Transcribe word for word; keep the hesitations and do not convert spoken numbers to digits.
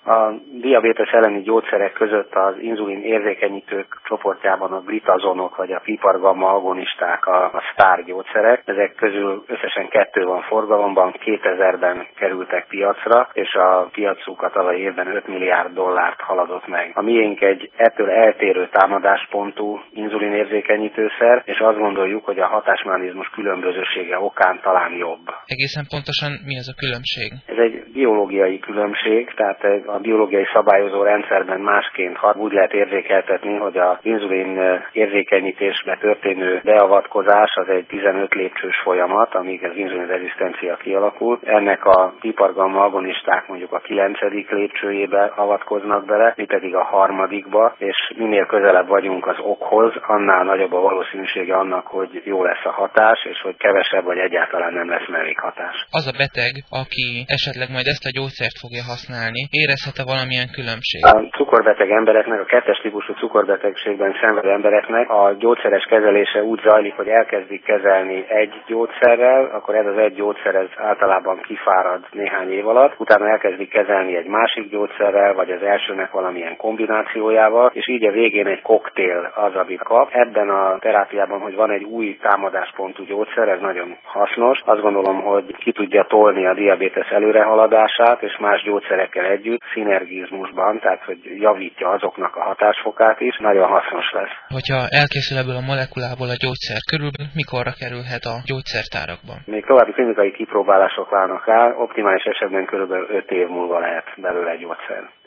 A diabétesz elleni gyógyszerek között az inzulin érzékenyítők csoportjában a glitazonok vagy a pipargamma agonisták a, a sztár gyógyszerek. Ezek közül összesen kettő van forgalomban, kétezerben kerültek piacra, és a piacuk a tavalyi évben öt milliárd dollárt haladott meg. A miénk egy ettől eltérő támadáspontú inzulinérzékenyítőszer, és azt gondoljuk, hogy a hatásmechanizmus különbözősége okán talán jobb. Egészen pontosan mi az a különbség? Ez egy biológiai különbség, tehát a biológiai szabályozó rendszerben másként hat. Úgy lehet érzékeltetni, hogy az inzulin érzékenyítésbe történő beavatkozás az egy tizenöt lépcsős folyamat, amíg az inzulin rezisztencia kialakul. Ennek a pipargamma agonisták mondjuk a kilencedik lépcsőjébe avatkoznak bele, mi pedig a harmadikba, és minél közelebb vagyunk az okhoz, annál nagyobb a valószínűsége annak, hogy jó lesz a hatás, és hogy kevesebb vagy egyáltalán nem lesz mellékhatás. Az a beteg, aki esetleg majd ezt a gyógyszert fogja használni, érezhet-e valamilyen különbség? A cukorbeteg embereknek, a kettes típusú cukorbetegségben szenvedő embereknek a gyógyszeres kezelése úgy zajlik, hogy elkezdik kezelni egy gyógyszerrel, akkor ez az egy gyógyszer ez általában kifárad néhány év alatt, utána elkezdik kezelni egy másik gyógyszerrel, vagy az elsőnek valamilyen kombinációjával, és így a végén egy koktél az, amit kap. Ebben a terápiában, hogy van egy új támadáspontú gyógyszer, ez nagyon hasznos. Azt gondolom, hogy ki tudja tolni a diabétesz előrehaladását, és más gyógyszerekkel együtt, szinergizmusban, tehát hogy javítja azoknak a hatásfokát is, nagyon hasznos lesz. Hogyha elkészül ebből a molekulából a gyógyszer, körülbelül mikorra kerülhet a gyógyszertárakban? Még további klinikai kipróbálások várnak rá, optimális esetben körülbelül öt év múlva lehet belőle egy gyógyszer.